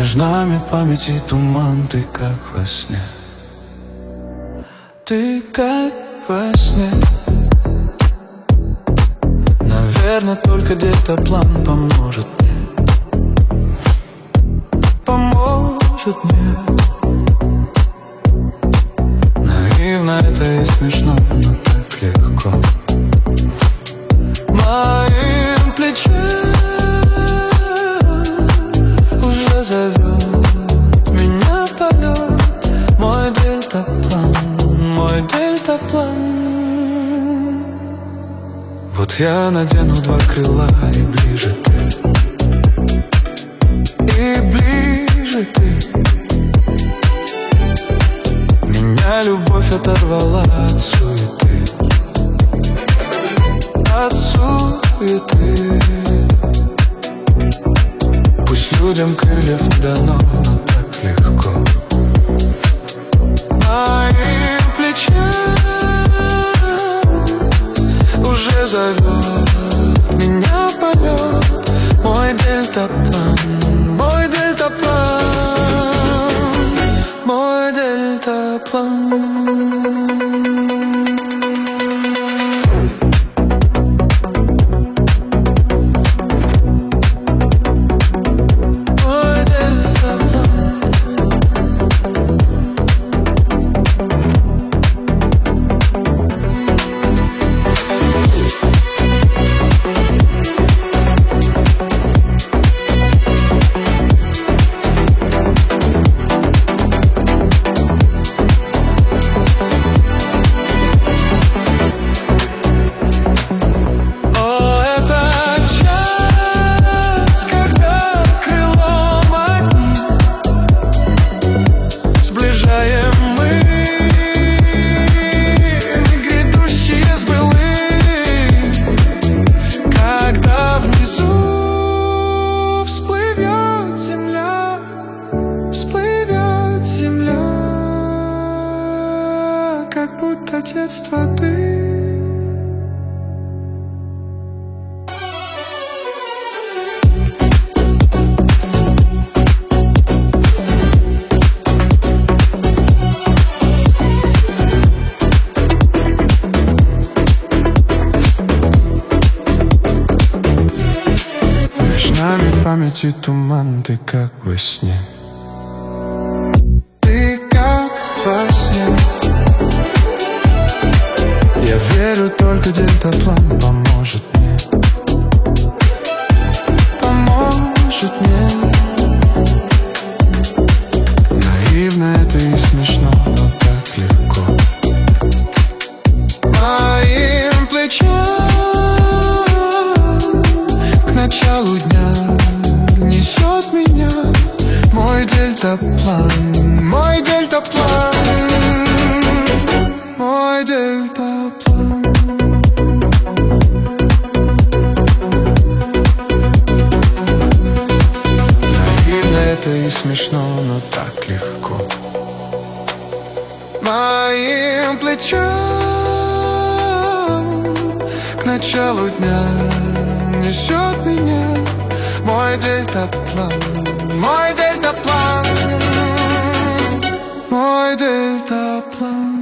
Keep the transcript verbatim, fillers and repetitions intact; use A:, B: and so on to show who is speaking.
A: Между нами памяти туман, ты как во сне. Ты как во сне. Наверное, только дельтаплан поможет мне. Поможет мне. Наивно это и смешно, но так легко. Моим плечом уже зовет меня в полет. Мой дельтаплан, мой дельтаплан. Вот я надену два крыла, и ближе ты, и ближе ты. Меня любовь оторвала от суеты, от суеты. Пусть людям крыльев не дано, но так легко. Моим плечом уже зовет меня в полет. Мой дельтаплан, мой дельтаплан, мой дельтаплан. Как будто детство ты. Между нами памяти туман, ты как во сне. Ты как во сне. Я верю, только дельтаплан поможет мне. Поможет мне. Наивно это и смешно, но так легко. Моим плечом к началу дня несет меня мой дельтаплан, мой дельтаплан, мой дельтаплан. Наивно это и смешно, но так легко. Моим плечом к началу дня несет меня мой дельтаплан, мой дельтаплан, мой дельтаплан.